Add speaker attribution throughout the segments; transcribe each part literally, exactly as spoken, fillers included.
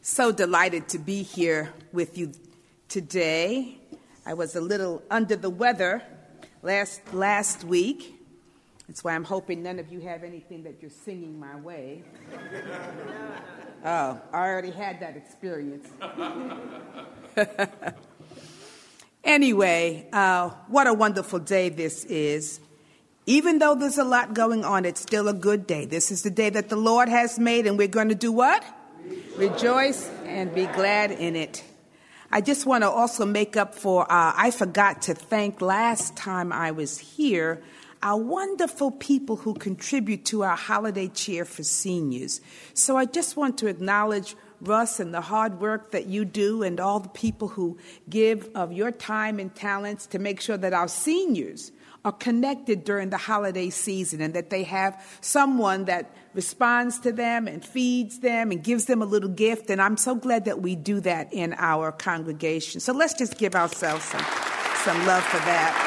Speaker 1: So delighted to be here with you today. I was a little under the weather last last week. That's why I'm hoping none of you have anything that you're singing my way. Oh, I already had that experience. Anyway, uh, what a wonderful day this is. Even though there's a lot going on, it's still a good day. This is the day that the Lord has made, and we're going to do what? Rejoice and be glad in it. I just want to also make up for, uh, I forgot to thank last time I was here, our wonderful people who contribute to our holiday cheer for seniors. So I just want to acknowledge Russ and the hard work that you do and all the people who give of your time and talents to make sure that our seniors are connected during the holiday season and that they have someone that responds to them and feeds them and gives them a little gift. And I'm so glad that we do that in our congregation. So let's just give ourselves some, some love for that.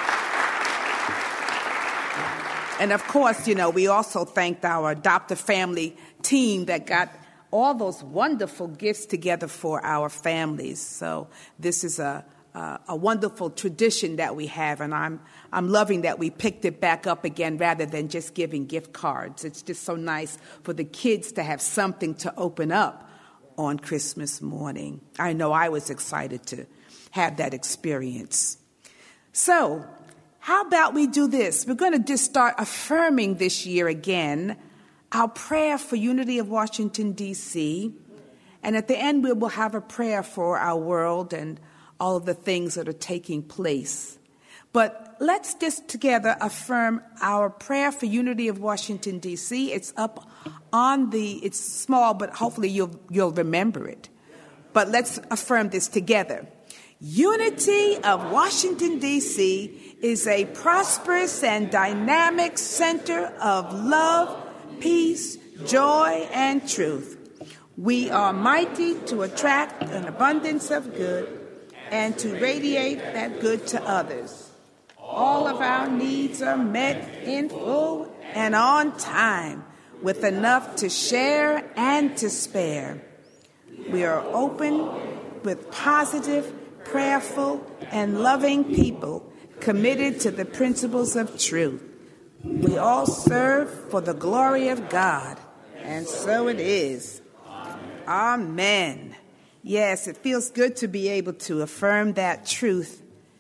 Speaker 1: And of course, you know, we also thanked our adoptive family team that got all those wonderful gifts together for our families. So this is a Uh, a wonderful tradition that we have, and I'm I'm loving that we picked it back up again rather than just giving gift cards. It's just so nice for the kids to have something to open up on Christmas morning. I know I was excited to have that experience. So how about we do this? We're going to just start affirming this year again our prayer for unity of Washington, D C, and at the end we will have a prayer for our world and all of the things that are taking place. But let's just together affirm our prayer for unity of Washington, D C. It's up on the, it's small, but hopefully you'll, you'll remember it. But let's affirm this together. Unity of Washington, D C is a prosperous and dynamic center of love, peace, joy, and truth. We are mighty to attract an abundance of good and to radiate that good to others. All of our needs are met in full and on time, with enough to share and to spare. We are open with positive, prayerful, and loving people committed to the principles of truth. We all serve for the glory of God, and so it is. Amen. Yes, it feels good to be able to affirm that truth.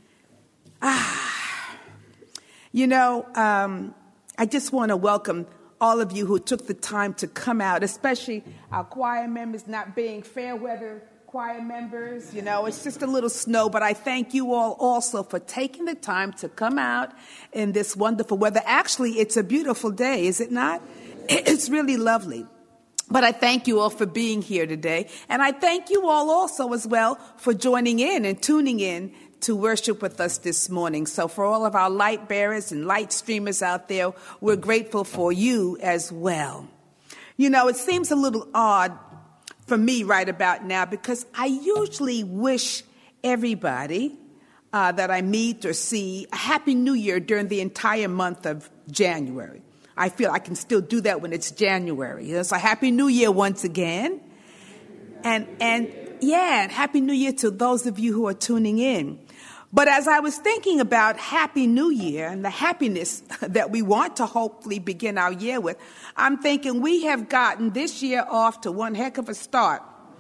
Speaker 1: Ah, you know, um, I just want to welcome all of you who took the time to come out, especially our choir members, not being fair weather choir members. You know, it's just a little snow, but I thank you all also for taking the time to come out in this wonderful weather. Actually, it's a beautiful day, is it not? It's really lovely. But I thank you all for being here today. And I thank you all also as well for joining in and tuning in to worship with us this morning. So for all of our light bearers and light streamers out there, we're grateful for you as well. You know, it seems a little odd for me right about now because I usually wish everybody uh, that I meet or see a Happy New Year during the entire month of January. I feel I can still do that when it's January. It's a Happy New Year once again. And, and yeah, and Happy New Year to those of you who are tuning in. But as I was thinking about Happy New Year and the happiness that we want to hopefully begin our year with, I'm thinking we have gotten this year off to one heck of a start.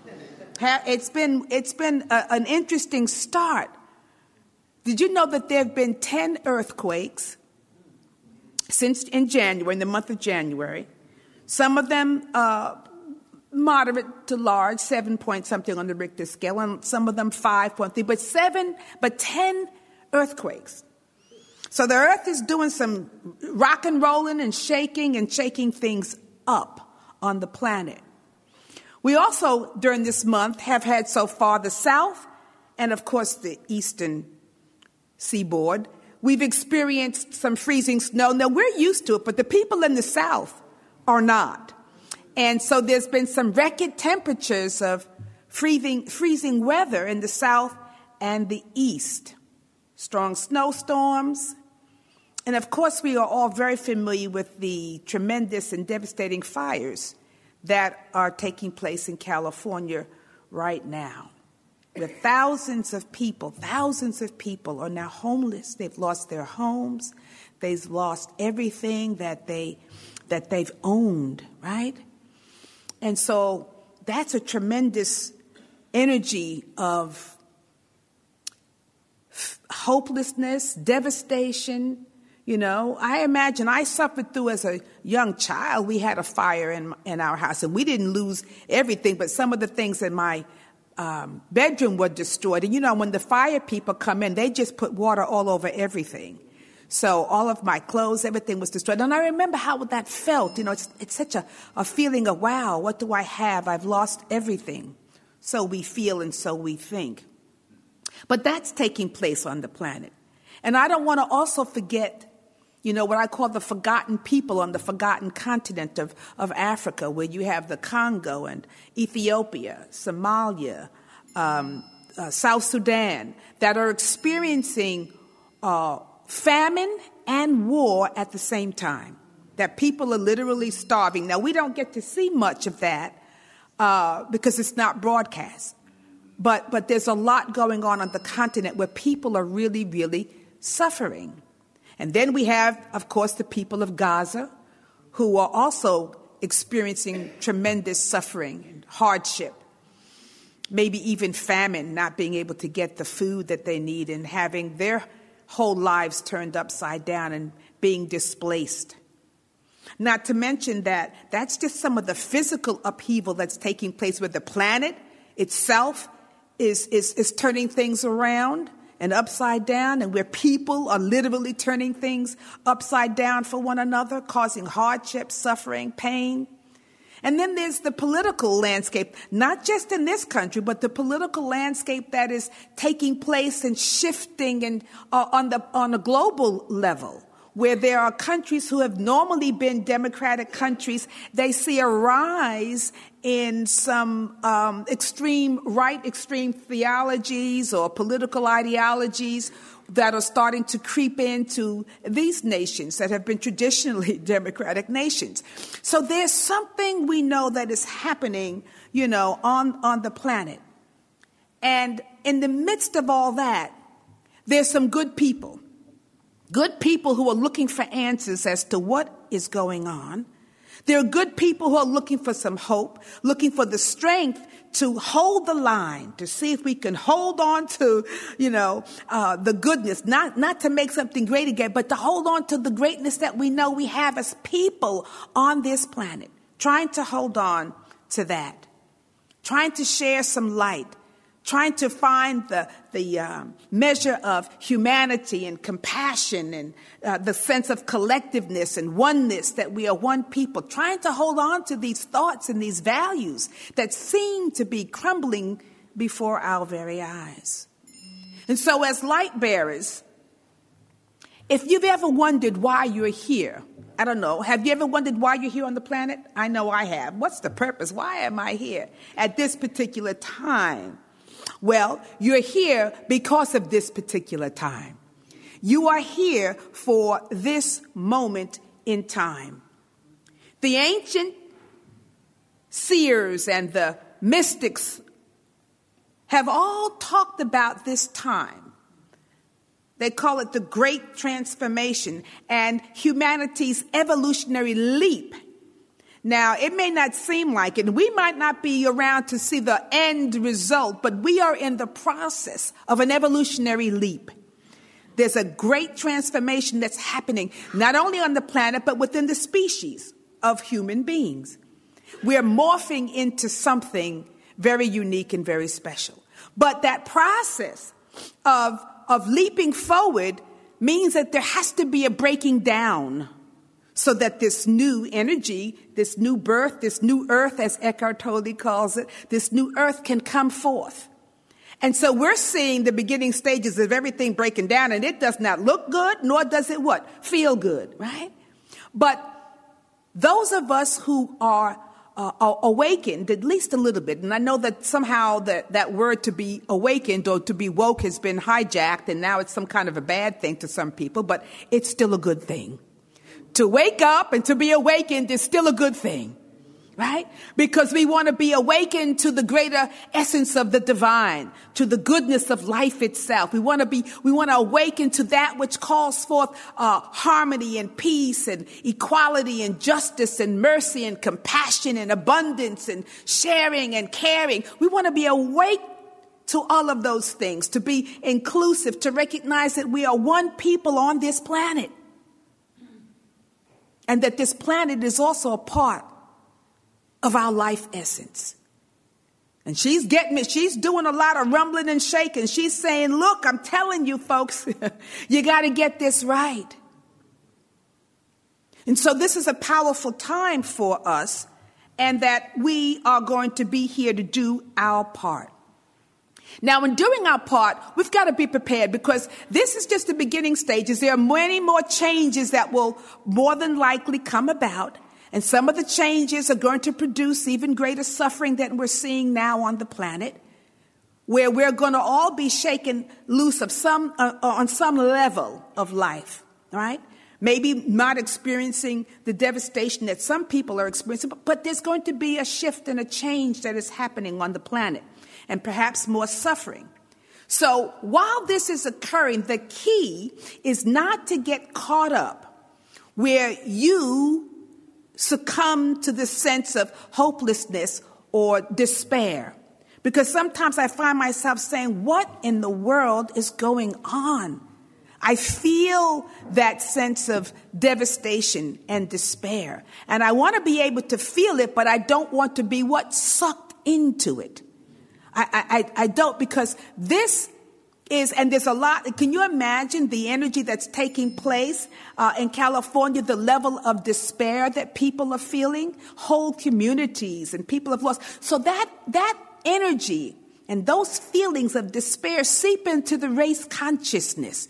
Speaker 1: It's been, it's been a, an interesting start. Did you know that there have been ten earthquakes since in January, in the month of January? Some of them uh, moderate to large, seven point something on the Richter scale, and some of them five point three, but seven, but ten earthquakes. So the earth is doing some rock and rolling and shaking and shaking things up on the planet. We also, during this month, have had so far the south and, of course, the eastern seaboard. We've experienced some freezing snow. Now, we're used to it, but the people in the South are not. And so there's been some record temperatures of freezing, freezing weather in the South and the East. Strong snowstorms. And, of course, we are all very familiar with the tremendous and devastating fires that are taking place in California right now, where thousands of people, thousands of people are now homeless. They've lost their homes. They've lost everything that they that they've owned, right? And so that's a tremendous energy of f- hopelessness, devastation. You know, I imagine I suffered through as a young child. We had a fire in in our house, and we didn't lose everything, but some of the things in my um, bedroom were destroyed. And, you know, when the fire people come in, they just put water all over everything. So all of my clothes, everything was destroyed. And I remember how that felt. You know, it's, it's such a, a feeling of, wow, what do I have? I've lost everything. So we feel and so we think. But that's taking place on the planet. And I don't want to also forget, you know, what I call the forgotten people on the forgotten continent of, of Africa, where you have the Congo and Ethiopia, Somalia, um, uh, South Sudan, that are experiencing uh, famine and war at the same time, that people are literally starving. Now, we don't get to see much of that uh, because it's not broadcast. But, but there's a lot going on on the continent where people are really, really suffering. And then we have, of course, the people of Gaza, who are also experiencing tremendous suffering and hardship, maybe even famine, not being able to get the food that they need and having their whole lives turned upside down and being displaced. Not to mention that that's just some of the physical upheaval that's taking place where the planet itself is, is, is turning things around and upside down, and where people are literally turning things upside down for one another, causing hardship, suffering, pain. And then there's the political landscape, not just in this country, but the political landscape that is taking place and shifting and uh, on the on a global level, where there are countries who have normally been democratic countries. They see a rise in some um, extreme right, extreme theologies or political ideologies that are starting to creep into these nations that have been traditionally democratic nations. So there's something we know that is happening, you know, on, on the planet. And in the midst of all that, there's some good people, good people who are looking for answers as to what is going on. There are good people who are looking for some hope, looking for the strength to hold the line, to see if we can hold on to, you know, uh, the goodness, not, not to make something great again, but to hold on to the greatness that we know we have as people on this planet, trying to hold on to that, trying to share some light, trying to find the, the um, measure of humanity and compassion and uh, the sense of collectiveness and oneness, that we are one people, trying to hold on to these thoughts and these values that seem to be crumbling before our very eyes. And so as light bearers, if you've ever wondered why you're here, I don't know, have you ever wondered why you're here on the planet? I know I have. What's the purpose? Why am I here at this particular time? Well, you're here because of this particular time. You are here for this moment in time. The ancient seers and the mystics have all talked about this time. They call it the Great Transformation and humanity's evolutionary leap. Now, it may not seem like it, and we might not be around to see the end result, but we are in the process of an evolutionary leap. There's a great transformation that's happening, not only on the planet, but within the species of human beings. We're morphing into something very unique and very special. But that process of, of leaping forward means that there has to be a breaking down, so that this new energy, this new birth, this new earth, as Eckhart Tolle calls it, this new earth can come forth. And so we're seeing the beginning stages of everything breaking down, and it does not look good, nor does it what? Feel good, right? But those of us who are, uh, are awakened, at least a little bit, and I know that somehow that, that word to be awakened or to be woke has been hijacked, and now it's some kind of a bad thing to some people, but it's still a good thing. To wake up and to be awakened is still a good thing. right? Because we want to be awakened to the greater essence of the divine, to the goodness of life itself. We want to be, we want to awaken to that which calls forth uh, harmony and peace and equality and justice and mercy and compassion and abundance and sharing and caring. We want to be awake to all of those things, to be inclusive, to recognize that we are one people on this planet. And that this planet is also a part of our life essence. And she's getting me, she's doing a lot of rumbling and shaking. She's saying, look, I'm telling you folks, you got to get this right. And so this is a powerful time for us, and that we are going to be here to do our part. Now, in doing our part, we've got to be prepared, because this is just the beginning stages. There are many more changes that will more than likely come about. And some of the changes are going to produce even greater suffering than we're seeing now on the planet, where we're going to all be shaken loose of some, uh, on some level of life, right? Maybe not experiencing the devastation that some people are experiencing, but, but there's going to be a shift and a change that is happening on the planet, and perhaps more suffering. So while this is occurring, the key is not to get caught up where you succumb to this sense of hopelessness or despair. Because sometimes I find myself saying, what in the world is going on? I feel that sense of devastation and despair. And I want to be able to feel it, but I don't want to be what? Sucked into it. I, I, I don't, because this is, and there's a lot, can you imagine the energy that's taking place uh, in California, the level of despair that people are feeling? Whole communities and people have lost. So that, that energy and those feelings of despair seep into the race consciousness.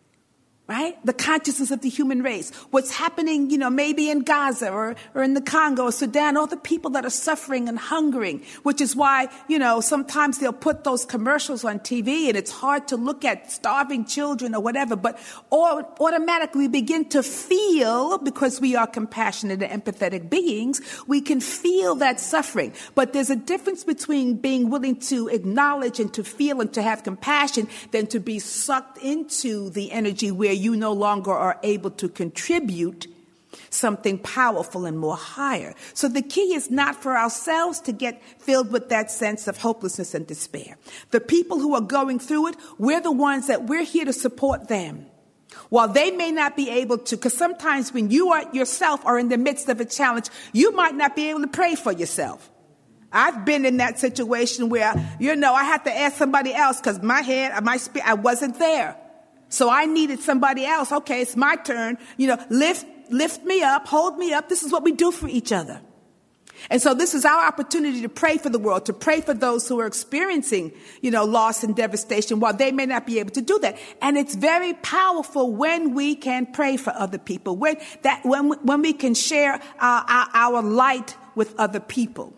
Speaker 1: Right? The consciousness of the human race. What's happening, you know, maybe in Gaza or, or in the Congo or Sudan, all the people that are suffering and hungering, which is why, you know, sometimes they'll put those commercials on T V and it's hard to look at starving children or whatever, but or, automatically we begin to feel, because we are compassionate and empathetic beings, we can feel that suffering. But there's a difference between being willing to acknowledge and to feel and to have compassion than to be sucked into the energy where you no longer are able to contribute something powerful and more higher. So the key is not for ourselves to get filled with that sense of hopelessness and despair. The people who are going through it, we're the ones that we're here to support them. While they may not be able to, because sometimes when you are yourself are in the midst of a challenge, you might not be able to pray for yourself. I've been in that situation where, you know, I had to ask somebody else because my head, my spirit, I wasn't there. So I needed somebody else. Okay, it's my turn. You know, lift, lift me up, hold me up. This is what we do for each other. And so this is our opportunity to pray for the world, to pray for those who are experiencing, you know, loss and devastation while they may not be able to do that. And it's very powerful when we can pray for other people, when that, when, when we can share our, our, our light with other people.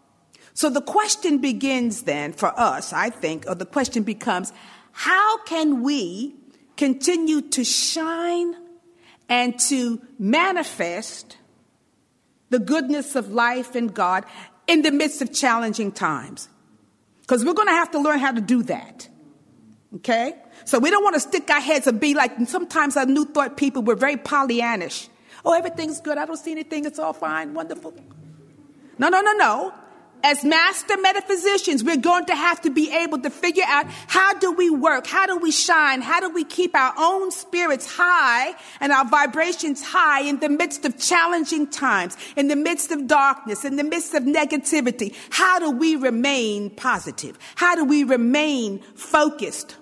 Speaker 1: So the question begins then for us, I think, or the question becomes, how can we continue to shine and to manifest the goodness of life in God in the midst of challenging times? Because we're going to have to learn how to do that. Okay? So we don't want to stick our heads and be like, sometimes our New Thought people, we're very Pollyannish. Oh, everything's good. I don't see anything. It's all fine. Wonderful. No, no, no, no. As master metaphysicians, we're going to have to be able to figure out, how do we work? How do we shine? How do we keep our own spirits high and our vibrations high in the midst of challenging times, in the midst of darkness, in the midst of negativity? How do we remain positive? How do we remain focused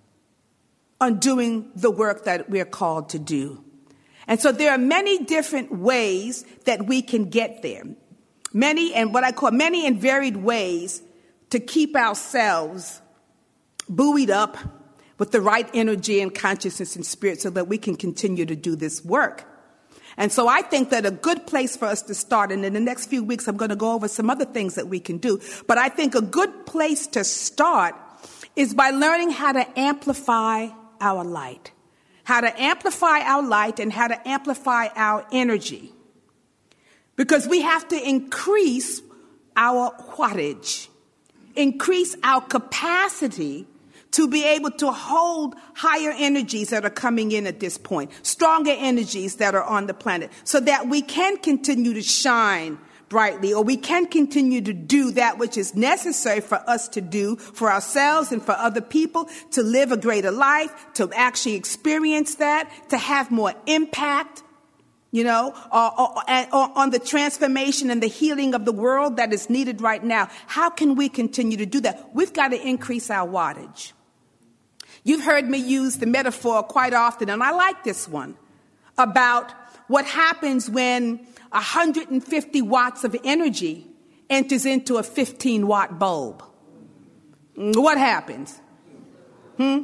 Speaker 1: on doing the work that we're called to do? And so there are many different ways that we can get there. Many and what I call many and varied ways to keep ourselves buoyed up with the right energy and consciousness and spirit so that we can continue to do this work. And so I think that a good place for us to start, and in the next few weeks I'm going to go over some other things that we can do, but I think a good place to start is by learning how to amplify our light, how to amplify our light and how to amplify our energy. Because we have to increase our wattage, increase our capacity to be able to hold higher energies that are coming in at this point, stronger energies that are on the planet, so that we can continue to shine brightly, or we can continue to do that which is necessary for us to do for ourselves and for other people, to live a greater life, to actually experience that, to have more impact, you know, or, or, or on the transformation and the healing of the world that is needed right now. How can we continue to do that? We've got to increase our wattage. You've heard me use the metaphor quite often, and I like this one, about what happens when one hundred fifty watts of energy enters into a fifteen watt bulb. What happens? Hmm?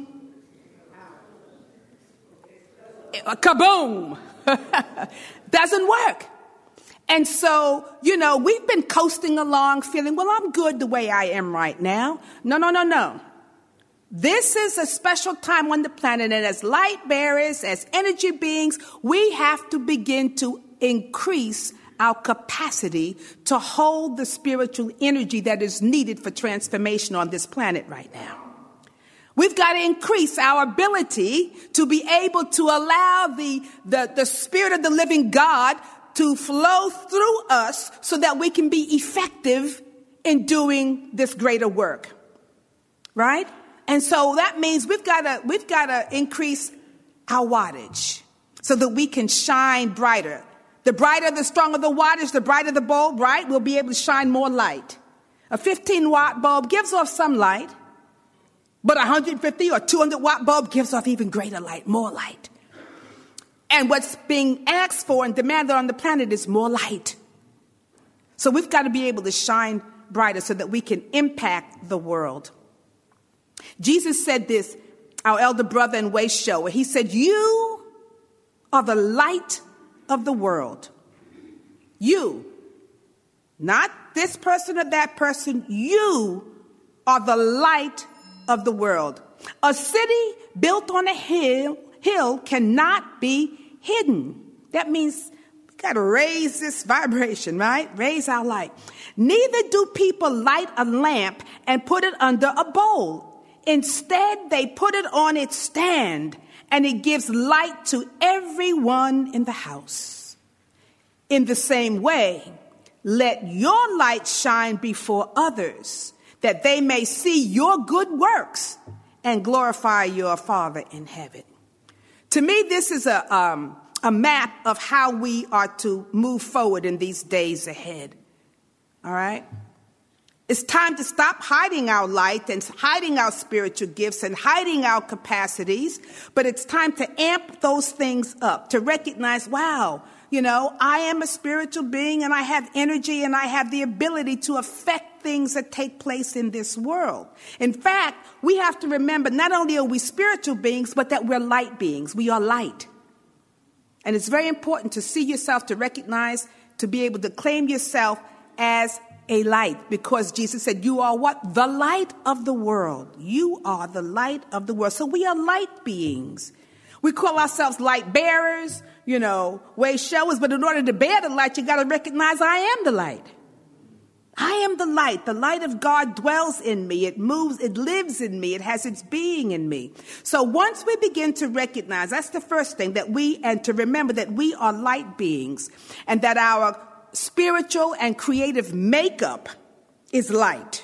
Speaker 1: Kaboom! Doesn't work. And so, you know, we've been coasting along feeling, well, I'm good the way I am right now. No, no, no, no. This is a special time on the planet, and as light bearers, as energy beings, we have to begin to increase our capacity to hold the spiritual energy that is needed for transformation on this planet right now. We've got to increase our ability to be able to allow the, the, the Spirit of the living God to flow through us so that we can be effective in doing this greater work. Right? And so that means we've got to, we've got to increase our wattage so that we can shine brighter. The brighter, the stronger the wattage, the brighter the bulb, right? We'll be able to shine more light. A fifteen watt bulb gives off some light, but a one hundred fifty or two hundred watt bulb gives off even greater light, more light. And what's being asked for and demanded on the planet is more light. So we've got to be able to shine brighter so that we can impact the world. Jesus said this, our elder brother in Way Show, he said, you are the light of the world. You, not this person or that person, you are the light of the world. A city built on a hill, hill cannot be hidden. That means we got to raise this vibration, right? Raise our light. Neither do people light a lamp and put it under a bowl. Instead, they put it on its stand, and it gives light to everyone in the house. In the same way, let your light shine before others, that they may see your good works and glorify your Father in heaven. To me, this is a, um, a map of how we are to move forward in these days ahead. All right? It's time to stop hiding our light and hiding our spiritual gifts and hiding our capacities, but it's time to amp those things up, to recognize, wow, you know, I am a spiritual being and I have energy and I have the ability to affect things that take place in this world. In fact, we have to remember not only are we spiritual beings, but that we're light beings. We are light. And it's very important to see yourself, to recognize, to be able to claim yourself as a light, because Jesus said, you are what? The light of the world. You are the light of the world. So we are light beings. We call ourselves light bearers, you know, way showers, but in order to bear the light, you got to recognize I am the light. I am the light. The light of God dwells in me. It moves, it lives in me. It has its being in me. So once we begin to recognize, that's the first thing, that we, and to remember that we are light beings, and that our spiritual and creative makeup is light.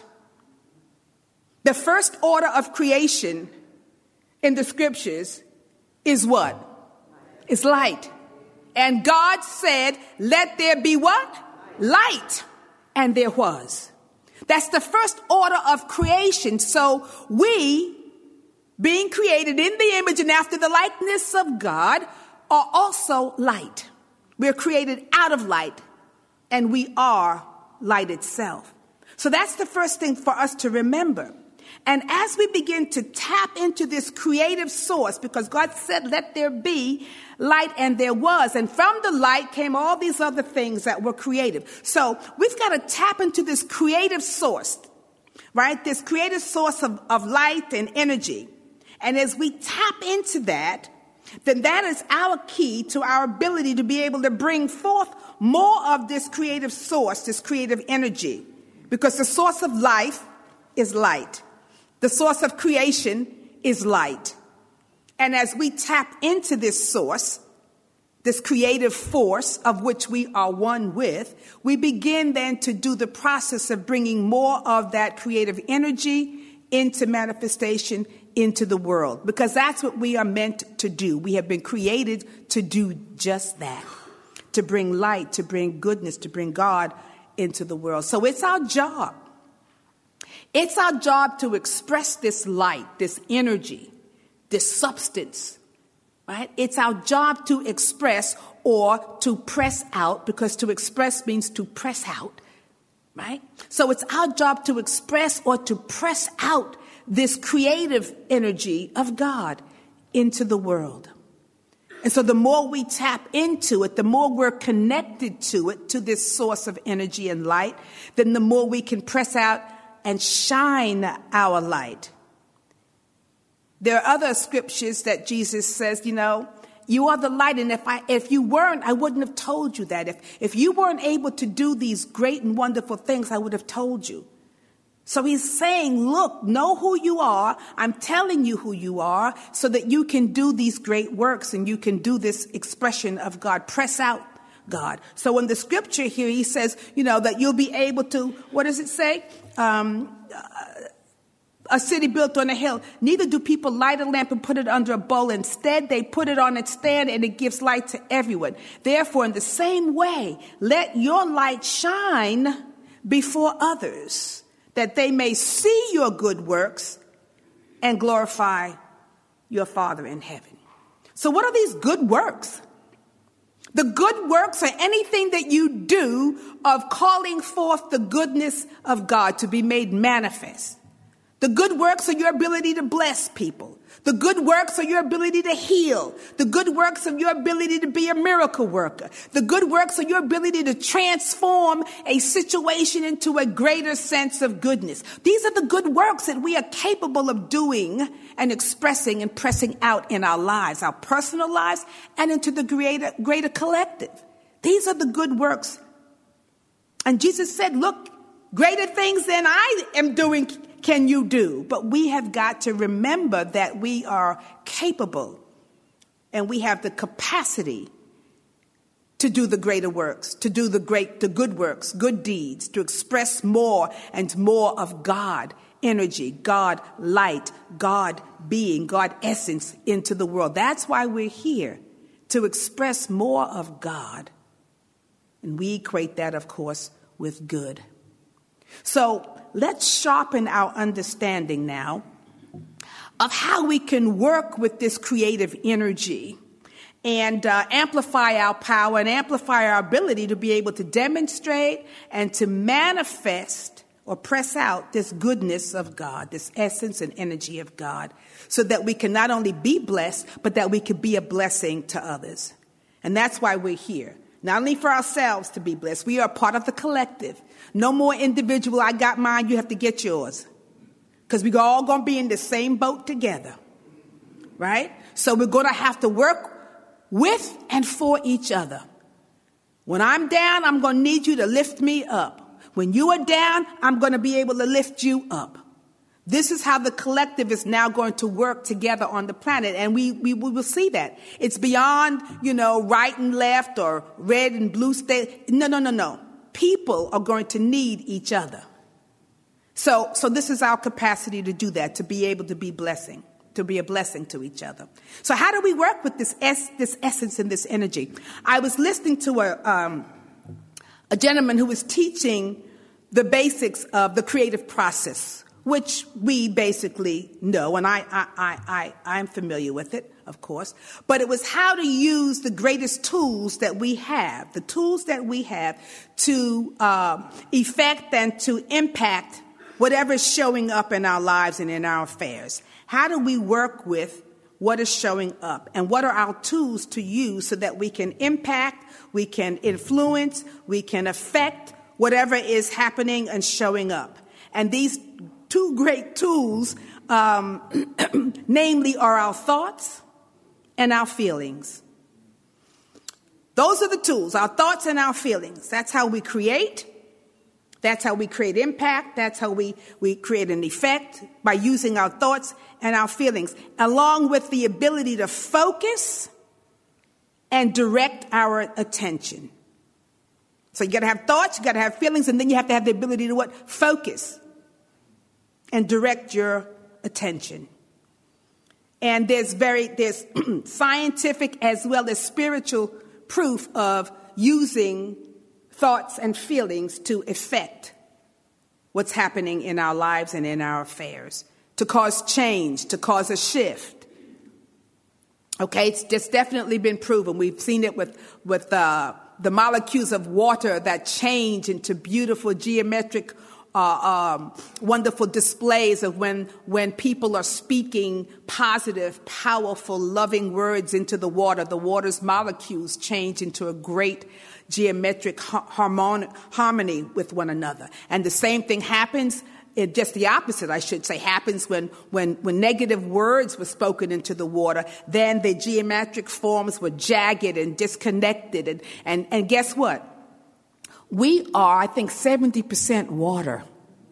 Speaker 1: The first order of creation in the scriptures is what? It's light. And God said, let there be what? Light. And there was. That's the first order of creation. So we, being created in the image and after the likeness of God, are also light. We're created out of light. And we are light itself. So that's the first thing for us to remember. And as we begin to tap into this creative source, because God said, let there be light, and there was. And from the light came all these other things that were creative. So we've got to tap into this creative source, right? This creative source of, of light and energy. And as we tap into that, then that is our key to our ability to be able to bring forth more of this creative source, this creative energy, because the source of life is light. The source of creation is light. And as we tap into this source, this creative force of which we are one with, we begin then to do the process of bringing more of that creative energy into manifestation into the world, because that's what we are meant to do. We have been created to do just that, to bring light, to bring goodness, to bring God into the world. So it's our job. It's our job to express this light, this energy, this substance, right? It's our job to express or to press out, because to express means to press out, right? So it's our job to express or to press out this creative energy of God into the world. And so the more we tap into it, the more we're connected to it, to this source of energy and light, then the more we can press out and shine our light. There are other scriptures that Jesus says, you know, you are the light. And if I, if you weren't, I wouldn't have told you that. If, if you weren't able to do these great and wonderful things, I would have told you. So he's saying, look, know who you are. I'm telling you who you are so that you can do these great works and you can do this expression of God. Press out God. So in the scripture here, he says, you know, that you'll be able to, what does it say? Um, a city built on a hill. Neither do people light a lamp and put it under a bowl. Instead, they put it on its stand and it gives light to everyone. Therefore, in the same way, let your light shine before others, that they may see your good works and glorify your Father in heaven. So what are these good works? The good works are anything that you do of calling forth the goodness of God to be made manifest. The good works are your ability to bless people. The good works are your ability to heal. The good works are your ability to be a miracle worker. The good works are your ability to transform a situation into a greater sense of goodness. These are the good works that we are capable of doing and expressing and pressing out in our lives, our personal lives, and into the greater, greater collective. These are the good works. And Jesus said, look, greater things than I am doing can you do? But we have got to remember that we are capable and we have the capacity to do the greater works, to do the great, the good works, good deeds, to express more and more of God energy, God light, God being, God essence into the world. That's why we're here, to express more of God. And we equate that, of course, with good. So let's sharpen our understanding now of how we can work with this creative energy and uh, amplify our power and amplify our ability to be able to demonstrate and to manifest or press out this goodness of God, this essence and energy of God, so that we can not only be blessed, but that we can be a blessing to others. And that's why we're here. Not only for ourselves to be blessed, we are part of the collective. No more individual, I got mine, you have to get yours. Because we're all going to be in the same boat together. Right? So we're going to have to work with and for each other. When I'm down, I'm going to need you to lift me up. When you are down, I'm going to be able to lift you up. This is how the collective is now going to work together on the planet. And we, we, we will see that. It's beyond, you know, right and left or red and blue state. No, no, no, no. People are going to need each other. So, so this is our capacity to do that, to be able to be blessing, to be a blessing to each other. So how do we work with this, es- this essence and this energy? I was listening to a, um, a gentleman who was teaching the basics of the creative process, which we basically know, and I, I, I, I, I'm familiar with it, of course. But it was how to use the greatest tools that we have, the tools that we have to uh, effect and to impact whatever is showing up in our lives and in our affairs. How do we work with what is showing up? And what are our tools to use so that we can impact, we can influence, we can affect whatever is happening and showing up? And these two great tools, um, namely, are our thoughts and our feelings. Those are the tools, our thoughts and our feelings. That's how we create. That's how we create impact. That's how we, we create an effect, by using our thoughts and our feelings, along with the ability to focus and direct our attention. So you got to have thoughts, you got to have feelings, and then you have to have the ability to what? Focus and direct your attention. And there's very there's scientific as well as spiritual proof of using thoughts and feelings to affect what's happening in our lives and in our affairs, to cause change, to cause a shift. Okay, it's just definitely been proven. We've seen it with with uh, the molecules of water that change into beautiful geometric, uh, um, wonderful displays of when when people are speaking positive, powerful, loving words into the water. The water's molecules change into a great geometric harmon- harmony with one another. And the same thing happens. It just the opposite, I should say, happens when, when, when negative words were spoken into the water. Then the geometric forms were jagged and disconnected. And, and, and guess what? We are, I think, seventy percent water.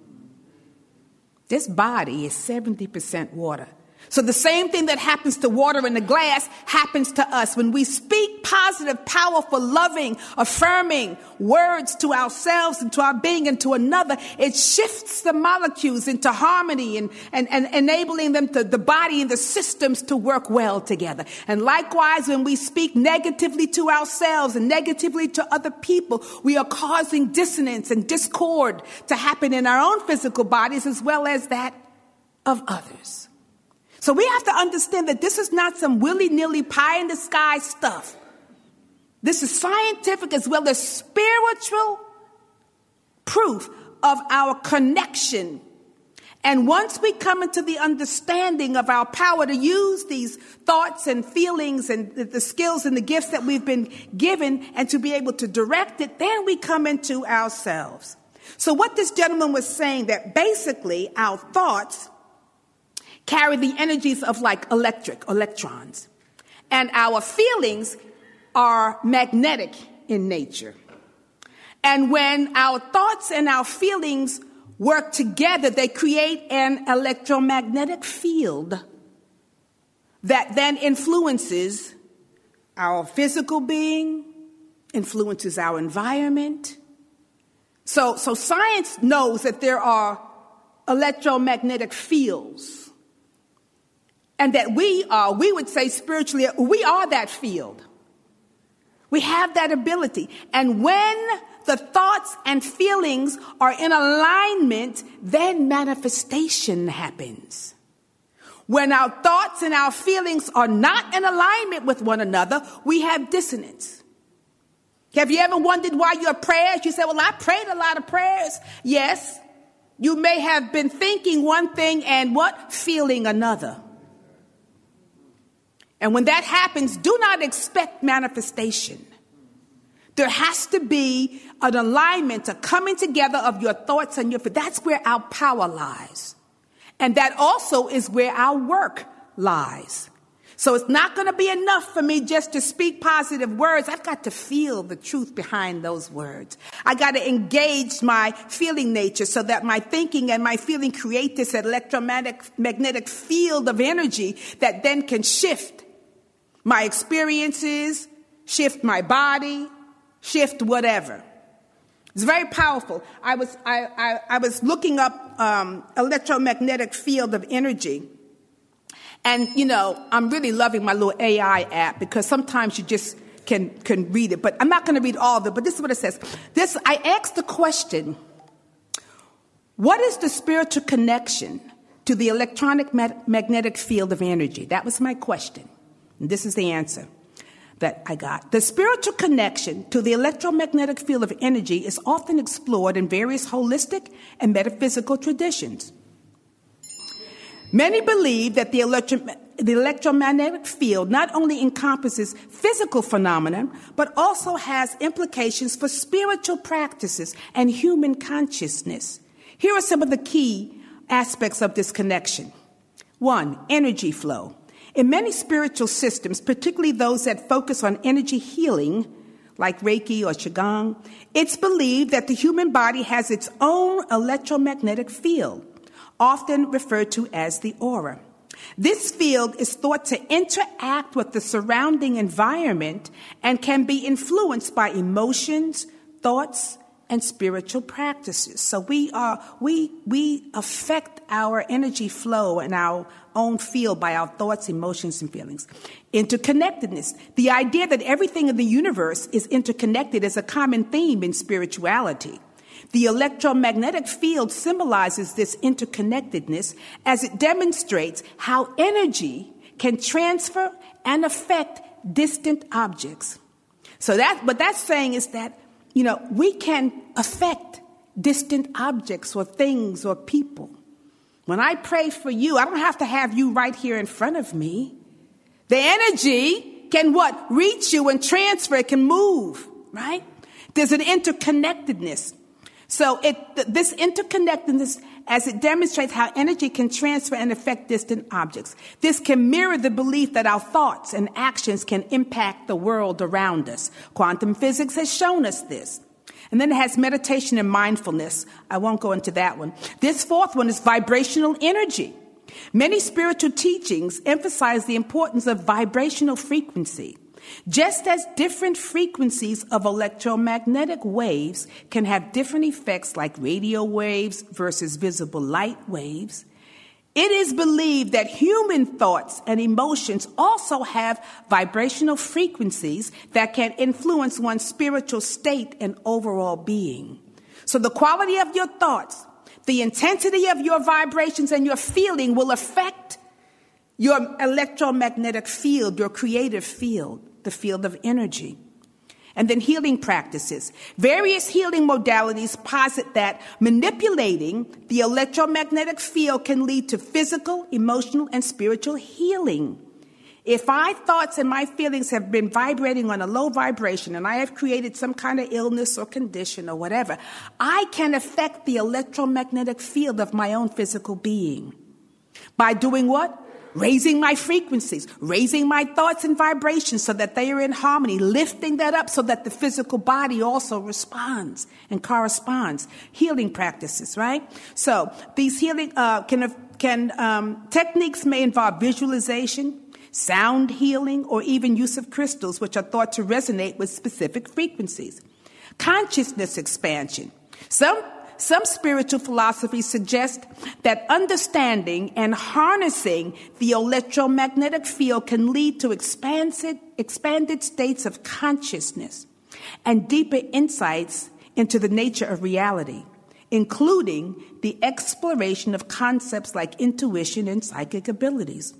Speaker 1: This body is seventy percent water. So the same thing that happens to water in the glass happens to us. When we speak positive, powerful, loving, affirming words to ourselves and to our being and to another, it shifts the molecules into harmony and, and, and enabling them to the body and the systems to work well together. And likewise, when we speak negatively to ourselves and negatively to other people, we are causing dissonance and discord to happen in our own physical bodies as well as that of others. So we have to understand that this is not some willy-nilly pie-in-the-sky stuff. This is scientific as well as spiritual proof of our connection. And once we come into the understanding of our power to use these thoughts and feelings and the skills and the gifts that we've been given and to be able to direct it, then we come into ourselves. So what this gentleman was saying, that basically our thoughts carry the energies of like electric, electrons. And our feelings are magnetic in nature. And when our thoughts and our feelings work together, they create an electromagnetic field that then influences our physical being, influences our environment. So, so science knows that there are electromagnetic fields. And that we are, we would say spiritually, we are that field. We have that ability. And when the thoughts and feelings are in alignment, then manifestation happens. When our thoughts and our feelings are not in alignment with one another, we have dissonance. Have you ever wondered why your prayers, you say, well, I prayed a lot of prayers. Yes, you may have been thinking one thing and what? Feeling another. And when that happens, do not expect manifestation. There has to be an alignment, a coming together of your thoughts and your feelings. That's where our power lies. And that also is where our work lies. So it's not going to be enough for me just to speak positive words. I've got to feel the truth behind those words. I got to engage my feeling nature so that my thinking and my feeling create this electromagnetic magnetic field of energy that then can shift my experiences, shift my body, shift whatever. It's very powerful. I was I, I, I was looking up um, electromagnetic field of energy. And, you know, I'm really loving my little A I app because sometimes you just can, can read it. But I'm not going to read all of it, but this is what it says. This, I asked the question, what is the spiritual connection to the electronic mag- magnetic field of energy? That was my question. And this is the answer that I got. The spiritual connection to the electromagnetic field of energy is often explored in various holistic and metaphysical traditions. Many believe that the, electro- the electromagnetic field not only encompasses physical phenomena, but also has implications for spiritual practices and human consciousness. Here are some of the key aspects of this connection. One, energy flow. In many spiritual systems, particularly those that focus on energy healing, like Reiki or Qigong, it's believed that the human body has its own electromagnetic field, often referred to as the aura. This field is thought to interact with the surrounding environment and can be influenced by emotions, thoughts, and spiritual practices. So we are we we affect our energy flow and our own field by our thoughts, emotions, and feelings. Interconnectedness. The idea that everything in the universe is interconnected is a common theme in spirituality. The electromagnetic field symbolizes this interconnectedness as it demonstrates how energy can transfer and affect distant objects. So that what that's saying is that, you know, we can affect distant objects or things or people. When I pray for you, I don't have to have you right here in front of me. The energy can what? Reach you and transfer. It can move, right? There's an interconnectedness. So it, this interconnectedness, as it demonstrates how energy can transfer and affect distant objects. This can mirror the belief that our thoughts and actions can impact the world around us. Quantum physics has shown us this. And then it has meditation and mindfulness. I won't go into that one. This fourth one is vibrational energy. Many spiritual teachings emphasize the importance of vibrational frequency. Just as different frequencies of electromagnetic waves can have different effects like radio waves versus visible light waves, it is believed that human thoughts and emotions also have vibrational frequencies that can influence one's spiritual state and overall being. So the quality of your thoughts, the intensity of your vibrations and your feeling will affect your electromagnetic field, your creative field, the field of energy. And then healing practices. Various healing modalities posit that manipulating the electromagnetic field can lead to physical, emotional, and spiritual healing. If my thoughts and my feelings have been vibrating on a low vibration and I have created some kind of illness or condition or whatever, I can affect the electromagnetic field of my own physical being. By doing what? Raising my frequencies, raising my thoughts and vibrations so that they are in harmony, lifting that up so that the physical body also responds and corresponds. Healing practices, right? So these healing uh, can can um, techniques may involve visualization, sound healing, or even use of crystals, which are thought to resonate with specific frequencies. Consciousness expansion. Some Some spiritual philosophies suggest that understanding and harnessing the electromagnetic field can lead to expanded, expanded states of consciousness and deeper insights into the nature of reality, including the exploration of concepts like intuition and psychic abilities.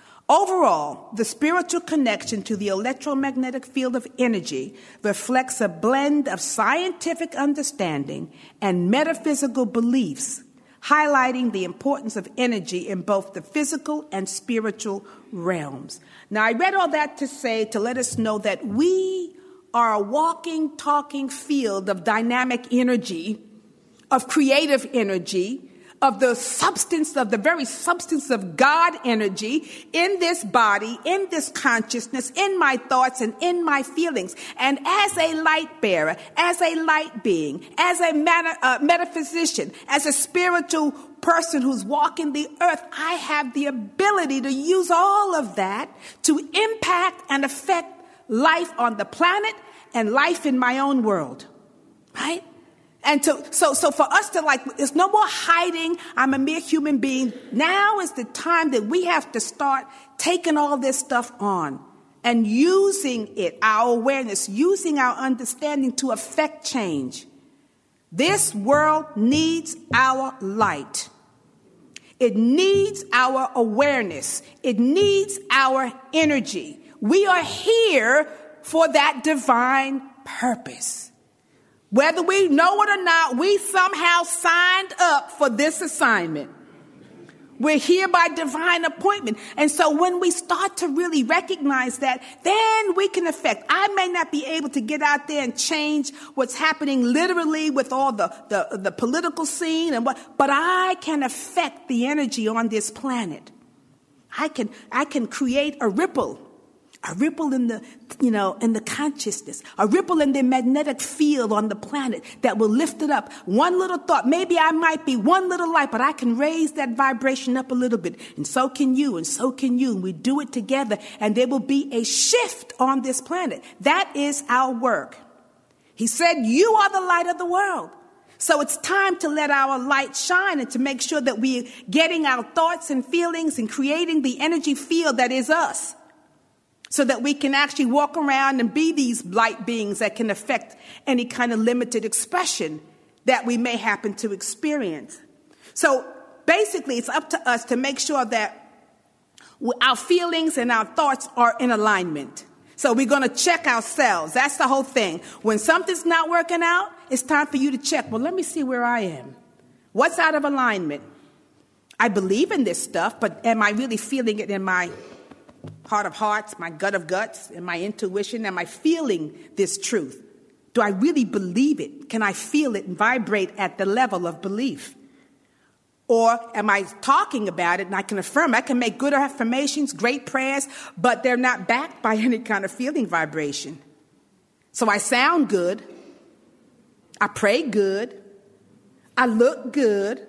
Speaker 1: Overall, the spiritual connection to the electromagnetic field of energy reflects a blend of scientific understanding and metaphysical beliefs, highlighting the importance of energy in both the physical and spiritual realms. Now, I read all that to say, to let us know that we are a walking, talking field of dynamic energy, of creative energy, of the substance, of the very substance of God energy in this body, in this consciousness, in my thoughts and in my feelings. And as a light bearer, as a light being, as a meta, uh, metaphysician, as a spiritual person who's walking the earth, I have the ability to use all of that to impact and affect life on the planet and life in my own world, right? And to, so, so for us to like, there's no more hiding. I'm a mere human being. Now is the time that we have to start taking all this stuff on and using it, our awareness, using our understanding to affect change. This world needs our light. It needs our awareness. It needs our energy. We are here for that divine purpose. Whether we know it or not, we somehow signed up for this assignment. We're here by divine appointment. And so when we start to really recognize that, then we can affect. I may not be able to get out there and change what's happening literally with all the, the, the political scene and what, but I can affect the energy on this planet. I can, I can create a ripple, a ripple in the, you know, in the consciousness, a ripple in the magnetic field on the planet that will lift it up. One little thought, maybe I might be one little light, but I can raise that vibration up a little bit. And so can you, and so can you. And we do it together, and there will be a shift on this planet. That is our work. He said, you are the light of the world. So it's time to let our light shine and to make sure that we're getting our thoughts and feelings and creating the energy field that is us, so that we can actually walk around and be these light beings that can affect any kind of limited expression that we may happen to experience. So basically, it's up to us to make sure that our feelings and our thoughts are in alignment. So we're going to check ourselves. That's the whole thing. When something's not working out, it's time for you to check. Well, let me see where I am. What's out of alignment? I believe in this stuff, but am I really feeling it in my heart of hearts, my gut of guts, in my intuition? Am I feeling this truth? Do I really believe it? Can I feel it and vibrate at the level of belief? Or am I talking about it and I can affirm? I can make good affirmations, great prayers, but they're not backed by any kind of feeling vibration. So I sound good. I pray good. I look good.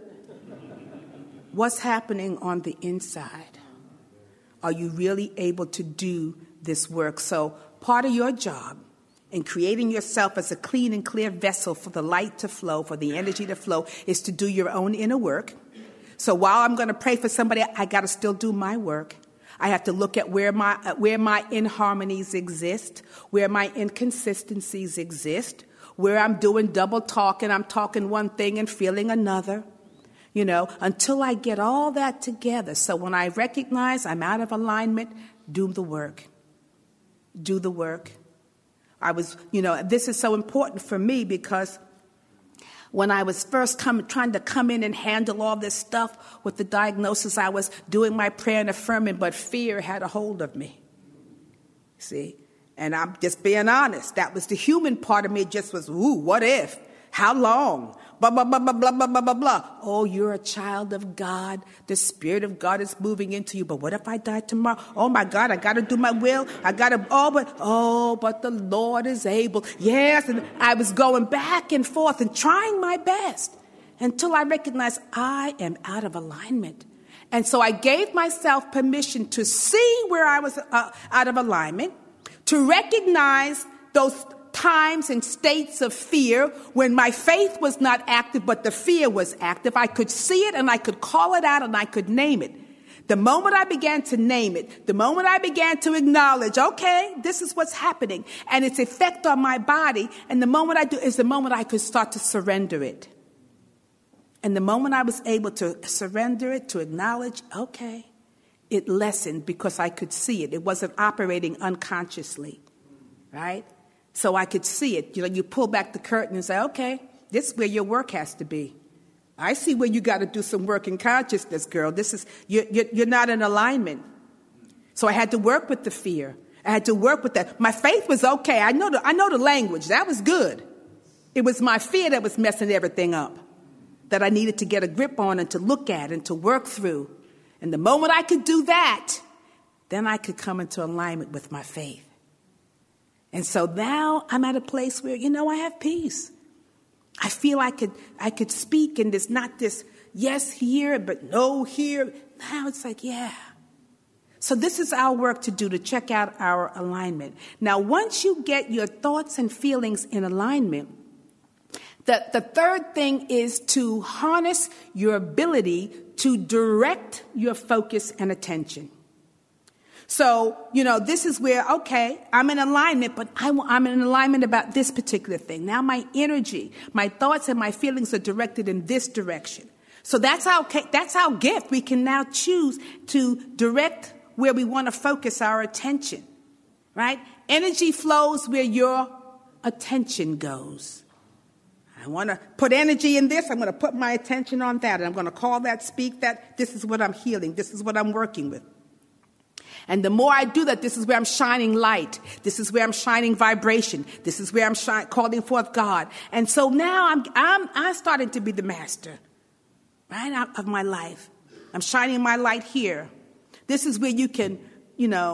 Speaker 1: What's happening on the inside? Are you really able to do this work? So part of your job in creating yourself as a clean and clear vessel for the light to flow, for the energy to flow, is to do your own inner work. So while I'm going to pray for somebody, I got to still do my work. I have to look at where my where my inharmonies exist, where my inconsistencies exist, where I'm doing double talking, I'm talking one thing and feeling another, you know, until I get all that together. So when I recognize I'm out of alignment, do the work. Do the work. I was, you know, this is so important for me because when I was first come, trying to come in and handle all this stuff with the diagnosis, I was doing my prayer and affirming, but fear had a hold of me. See? And I'm just being honest. That was the human part of me. It just was, ooh, what if? How long? Blah, blah, blah, blah, blah, blah, blah, blah, blah. Oh, you're a child of God. The Spirit of God is moving into you. But what if I die tomorrow? Oh, my God, I got to do my will. I got to, oh, but, oh, but the Lord is able. Yes, and I was going back and forth and trying my best until I recognized I am out of alignment. And so I gave myself permission to see where I was uh, out of alignment, to recognize those times and states of fear when my faith was not active, but the fear was active. I could see it and I could call it out and I could name it. The moment I began to name it, the moment I began to acknowledge, okay, this is what's happening and its effect on my body, and the moment I do is the moment I could start to surrender it. And the moment I was able to surrender it, to acknowledge, okay, it lessened because I could see it. It wasn't operating unconsciously, right? So I could see it. You know, you pull back the curtain and say, okay, this is where your work has to be. I see where you got to do some work in consciousness, girl. This is, you're, you're, you're not in alignment. So I had to work with the fear. I had to work with that. My faith was okay. I know the, I know the language. That was good. It was my fear that was messing everything up, that I needed to get a grip on and to look at and to work through. And the moment I could do that, then I could come into alignment with my faith. And so now I'm at a place where, you know, I have peace. I feel I could I could speak, and there's not this yes here, but no here. Now it's like, yeah. So this is our work to do, to check out our alignment. Now, once you get your thoughts and feelings in alignment, the, the third thing is to harness your ability to direct your focus and attention. So, you know, this is where, okay, I'm in alignment, but I, I'm in alignment about this particular thing. Now my energy, my thoughts and my feelings are directed in this direction. So that's our, that's our gift. We can now choose to direct where we want to focus our attention, right? Energy flows where your attention goes. I want to put energy in this. I'm going to put my attention on that. And I'm going to call that, speak that. This is what I'm healing. This is what I'm working with. And the more I do that, this is where I'm shining light. This is where I'm shining vibration. This is where I'm shi- calling forth God. And so now I'm, I'm, I'm starting to be the master, right, out of my life. I'm shining my light here. This is where you can, you know,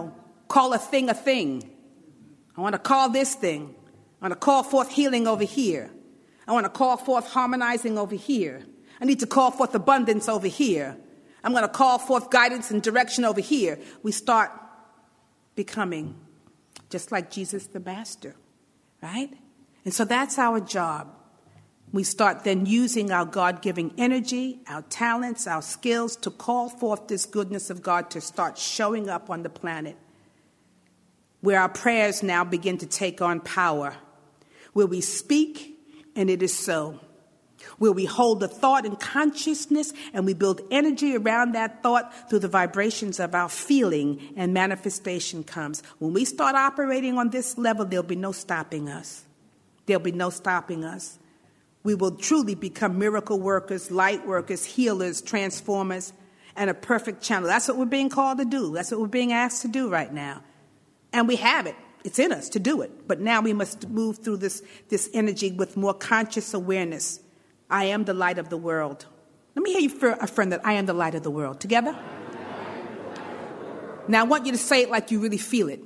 Speaker 1: call a thing a thing. I want to call this thing. I want to call forth healing over here. I want to call forth harmonizing over here. I need to call forth abundance over here. I'm going to call forth guidance and direction over here. We start becoming just like Jesus the Master, right? And so that's our job. We start then using our God-given energy, our talents, our skills to call forth this goodness of God to start showing up on the planet, where our prayers now begin to take on power, where we speak and it is so, where we hold the thought in consciousness and we build energy around that thought through the vibrations of our feeling, and manifestation comes. When we start operating on this level, there'll be no stopping us. There'll be no stopping us. We will truly become miracle workers, light workers, healers, transformers, and a perfect channel. That's what we're being called to do. That's what we're being asked to do right now. And we have it. It's in us to do it. But now we must move through this, this energy with more conscious awareness. I am the light of the world. Let me hear you affirm that I am the light of the world. Together? Now I want you to say it like you really feel it.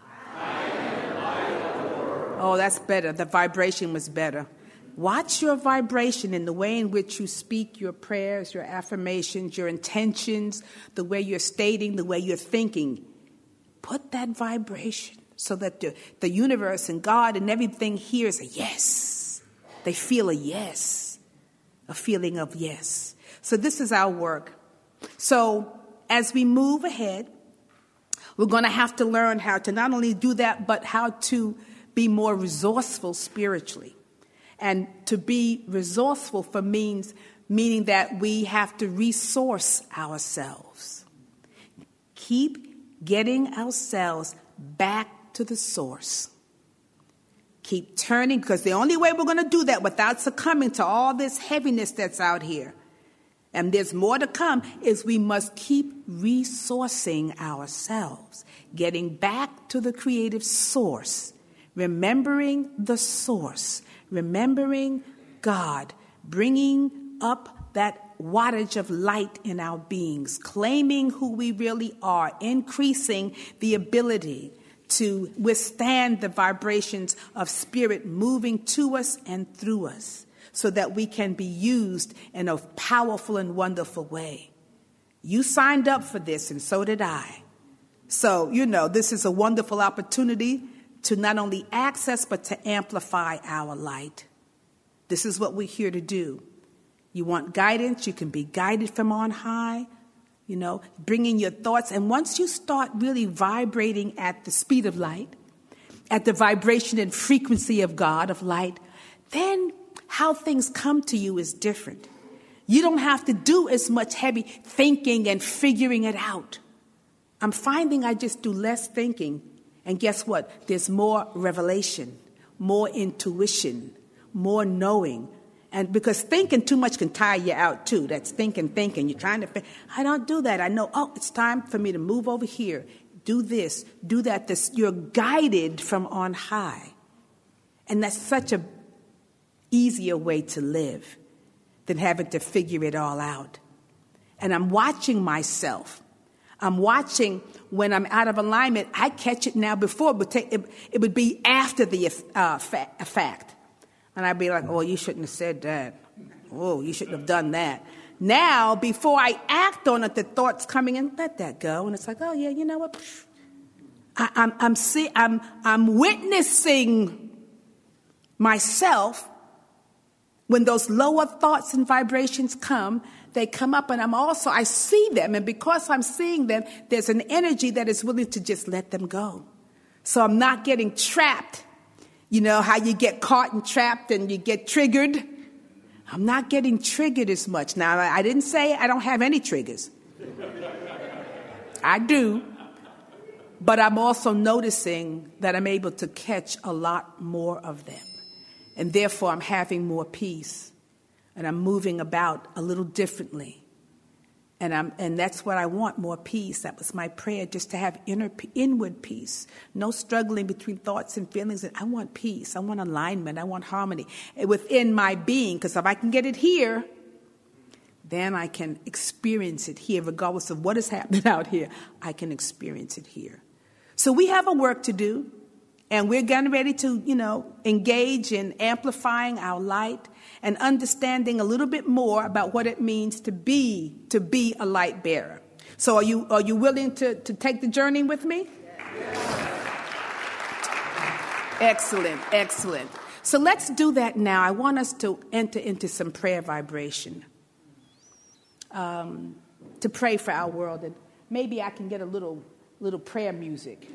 Speaker 1: Oh, that's better. The vibration was better. Watch your vibration in the way in which you speak your prayers, your affirmations, your intentions, the way you're stating, the way you're thinking. Put that vibration so that the, the universe and God and everything hears a yes. They feel a yes, a feeling of yes. So this is our work. So as we move ahead, we're going to have to learn how to not only do that, but how to be more resourceful spiritually. And to be resourceful for means meaning that we have to resource ourselves. Keep getting ourselves back to the source. Keep turning, because the only way we're going to do that without succumbing to all this heaviness that's out here, and there's more to come, is we must keep resourcing ourselves, getting back to the creative source, remembering the source, remembering God, bringing up that wattage of light in our beings, claiming who we really are, increasing the ability to withstand the vibrations of spirit moving to us and through us, so that we can be used in a powerful and wonderful way. You signed up for this, and so did I. So, you know, this is a wonderful opportunity to not only access, but to amplify our light. This is what we're here to do. You want guidance, you can be guided from on high, you know, bringing your thoughts. And once you start really vibrating at the speed of light, at the vibration and frequency of God, of light, then how things come to you is different. You don't have to do as much heavy thinking and figuring it out. I'm finding I just do less thinking. And guess what? There's more revelation, more intuition, more knowing. And because thinking too much can tire you out too. That's thinking, thinking. You're trying to think. I don't do that. I know, oh, it's time for me to move over here. Do this, do that. This, you're guided from on high. And that's such a easier way to live than having to figure it all out. And I'm watching myself. I'm watching when I'm out of alignment. I catch it now. Before it would, take, it, it would be after the uh, fa- fact. And I'd be like, oh, you shouldn't have said that. Oh, you shouldn't have done that. Now, before I act on it, the thought's coming in, let that go. And it's like, oh, yeah, you know what? I, I'm, I'm, see, I'm, I'm witnessing myself. When those lower thoughts and vibrations come, they come up, and I'm also, I see them. And because I'm seeing them, there's an energy that is willing to just let them go. So I'm not getting trapped. You know how you get caught and trapped and you get triggered? I'm not getting triggered as much. Now, I didn't say I don't have any triggers. I do. But I'm also noticing that I'm able to catch a lot more of them. And therefore, I'm having more peace. And I'm moving about a little differently. And I'm, and that's what I want, more peace. That was my prayer, just to have inner, inward peace. No struggling between thoughts and feelings. I want peace. I want alignment. I want harmony within my being. Because if I can get it here, then I can experience it here. Regardless of what is happening out here, I can experience it here. So we have a work to do, and we're getting ready to, you know, engage in amplifying our light and understanding a little bit more about what it means to be, to be a light bearer. So are you, are you willing to, to take the journey with me? Excellent, excellent. So let's do that now. I want us to enter into some prayer vibration, um, to pray for our world. And maybe I can get a little, little prayer music.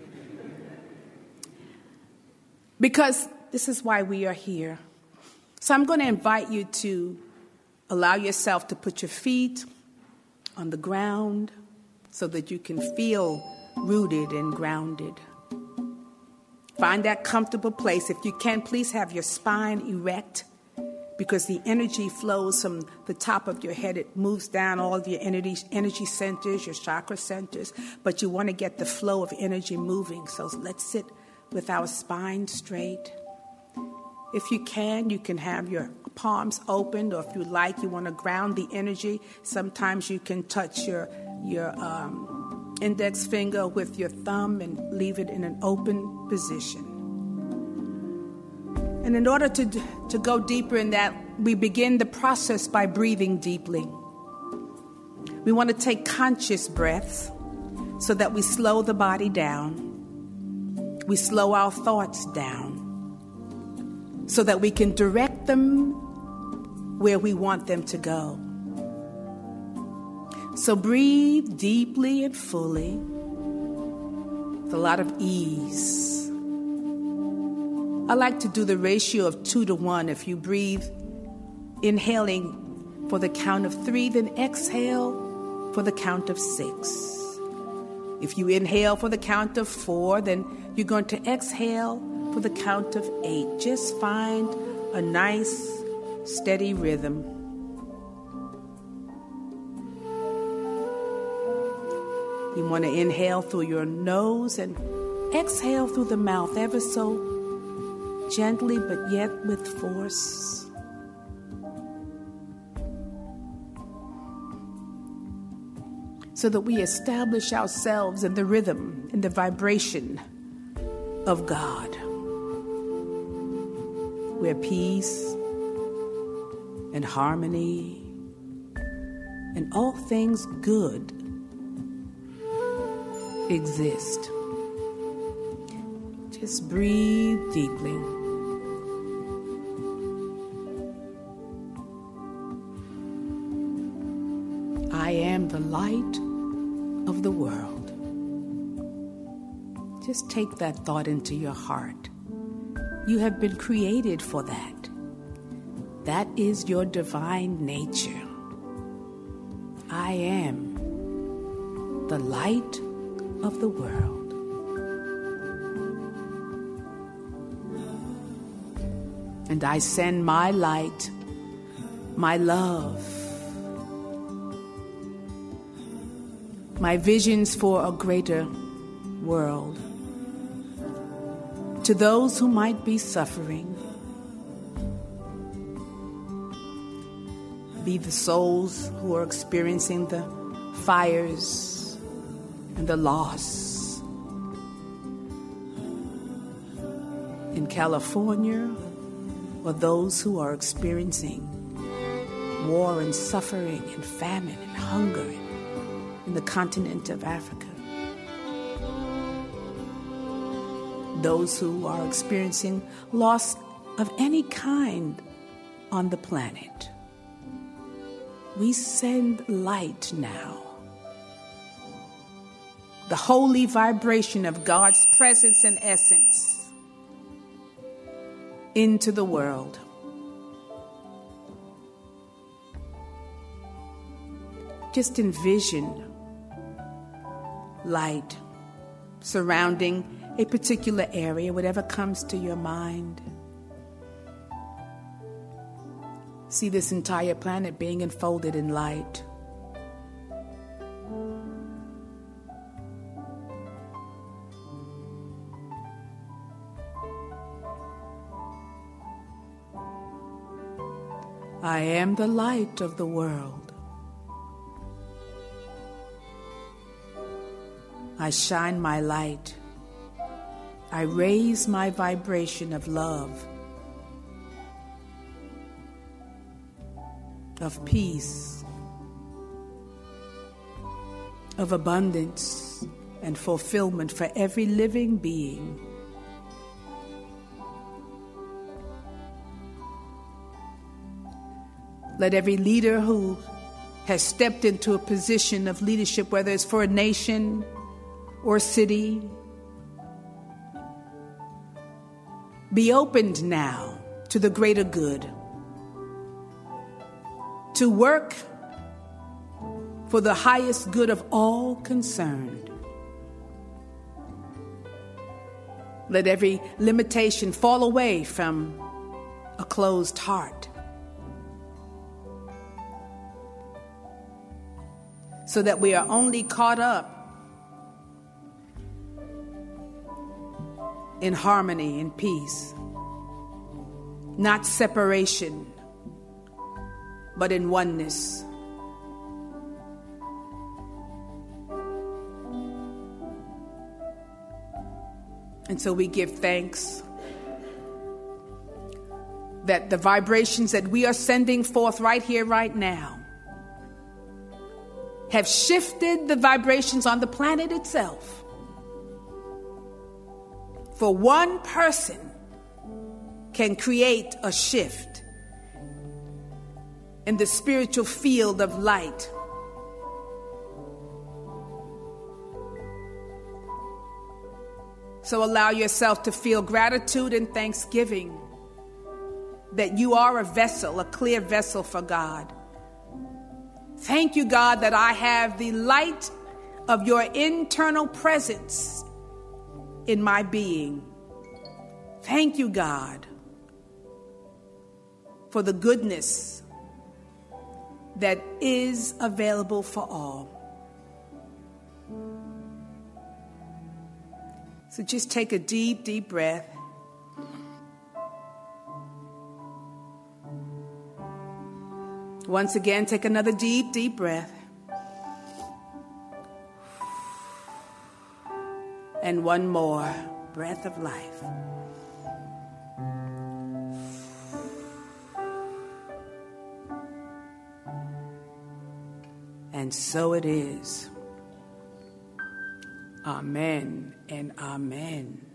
Speaker 1: Because this is why we are here. So I'm going to invite you to allow yourself to put your feet on the ground so that you can feel rooted and grounded. Find that comfortable place. If you can, please have your spine erect, because the energy flows from the top of your head. It moves down all of your energy, energy centers, your chakra centers, but you want to get the flow of energy moving. So let's sit with our spine straight. If you can, you can have your palms opened, or if you like, you want to ground the energy. Sometimes you can touch your your um, index finger with your thumb and leave it in an open position. And in order to, to go deeper in that, we begin the process by breathing deeply. We want to take conscious breaths so that we slow the body down. We slow our thoughts down so that we can direct them where we want them to go. So breathe deeply and fully with a lot of ease. I like to do the ratio of two to one. If you breathe, inhaling for the count of three, then exhale for the count of six. If you inhale for the count of four, then you're going to exhale for the count of eight. Just find a nice, steady rhythm. You want to inhale through your nose and exhale through the mouth, ever so gently, but yet with force. So that we establish ourselves in the rhythm, in the vibration of God, where peace and harmony and all things good exist. Just breathe deeply. I am the light of the world. Just take that thought into your heart. You have been created for that. That is your divine nature. I am the light of the world. And I send my light, my love, my visions for a greater world to those who might be suffering. Be the souls who are experiencing the fires and the loss in California, or those who are experiencing war and suffering and famine and hunger in the continent of Africa. Those who are experiencing loss of any kind on the planet. We send light now. The holy vibration of God's presence and essence into the world. Just envision light surrounding a particular area, whatever comes to your mind. See this entire planet being enfolded in light. I am the light of the world. I shine my light. I raise my vibration of love, of peace, of abundance and fulfillment for every living being. Let every leader who has stepped into a position of leadership, whether it's for a nation or a city, be opened now to the greater good, to work for the highest good of all concerned. Let every limitation fall away from a closed heart, so that we are only caught up in harmony and peace, not separation, but in oneness. And so we give thanks that the vibrations that we are sending forth right here, right now, have shifted the vibrations on the planet itself. For one person can create a shift in the spiritual field of light. So allow yourself to feel gratitude and thanksgiving that you are a vessel, a clear vessel for God. Thank you, God, that I have the light of your internal presence in my being. Thank you, God, for the goodness that is available for all. So just take a deep, deep breath. Once again, take another deep, deep breath. And one more breath of life. And so it is. Amen and amen.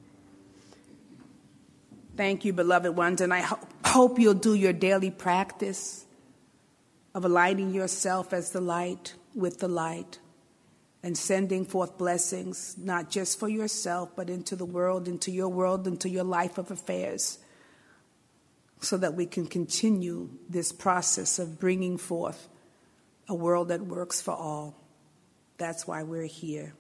Speaker 1: Thank you, beloved ones, and I ho- hope you'll do your daily practice of aligning yourself as the light with the light and sending forth blessings, not just for yourself, but into the world, into your world, into your life of affairs, so that we can continue this process of bringing forth a world that works for all. That's why we're here.